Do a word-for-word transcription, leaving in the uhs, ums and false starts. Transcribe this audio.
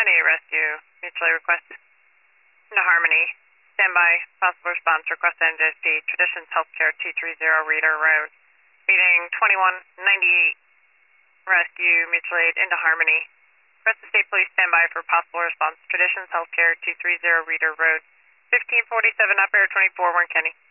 ninety-eight Rescue, mutually request. Into Harmony, standby, possible response, request N J S P, Traditions Healthcare, T thirty Reader Road. Reading twenty-one ninety-eight Rescue, mutual aid, into Harmony. Request the State Police standby for possible response, Traditions Healthcare, T thirty Reader Road. fifteen forty-seven, up air twenty-four, Warren County.